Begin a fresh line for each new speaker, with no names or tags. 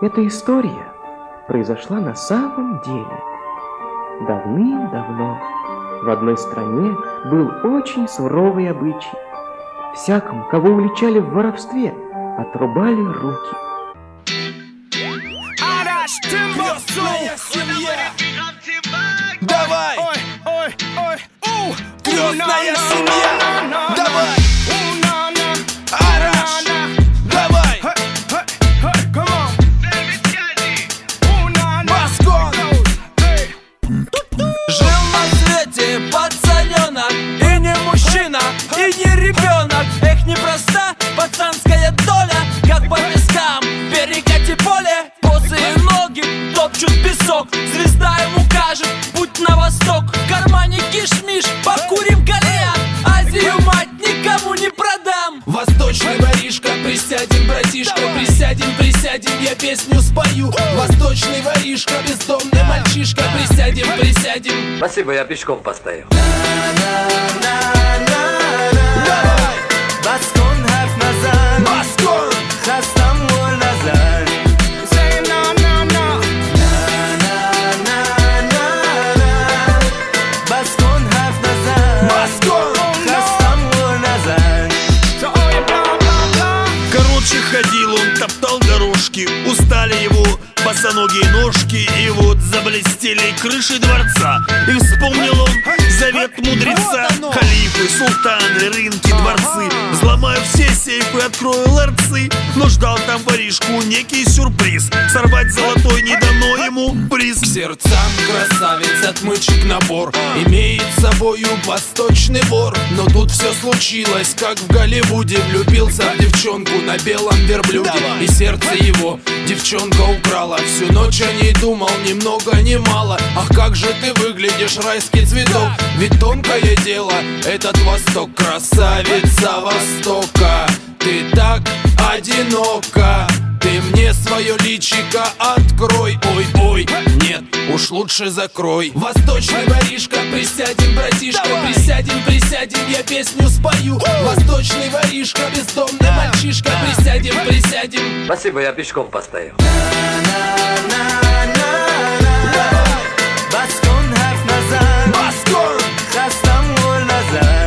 Эта история произошла на самом деле. Давным-давно в одной стране был очень суровый обычай. Всякому, кого уличали в воровстве, отрубали руки.
Давай! Крестная семья! Давай! Араш! Давай! Баскон! Жил на свете пацаненок, и не мужчина, и не ребенок. Эх, непроста пацанская доля, как по пескам перекати поле. Босые ноги топчут песок, звезда ему кажет путь на восток. В кармане киш-миш, покурим кальян, Азию мать никому не продам. Восточный воришка, присядем, братишка, присядем, присядем, я песню спою. Восточный воришка, бездомный мальчишка, присядем, присядем.
Спасибо, я пешком постою.
Давай! Баскон, харф назад. Баскон! Хастам мол назад. Say no, no, no. Баскон, харф назад. Баскон! Хастам мол назад.
Короче, ходил он, топтал дорожки, устали его босоногие ножки, и вот заблестели крыши дворца. И вспомнил он завет мудреца: халифы, султаны, рынки, дворцы. Взломаю все сейфы, открою ларцы. Но ждал там воришку некий сюрприз: сорвать золотой не дано ему приз.
К сердцам красавиц отмычек набор, имеет с собою восточный вор. Но тут все случилось, как в Голливуде. Влюбился в девчонку на белом верблюде, и сердце его девчонка украла. Всю ночь о ней думал, ни много ни мало. Ах, как же ты выглядишь, райский цветок. Ведь тонкое дело этот Восток. Красавица Востока, ты так одинока. Ты мне свое личико открой. Ой, ой, нет, уж лучше закрой. Восточный воришка, присядем, братишка, присядем, присядем, я песню спою. Восточный воришка, бездомный мальчишка, присядем, присядем.
Спасибо, я пешком постою.
Баскон, харф назад. Баскон! Хастам мол назад.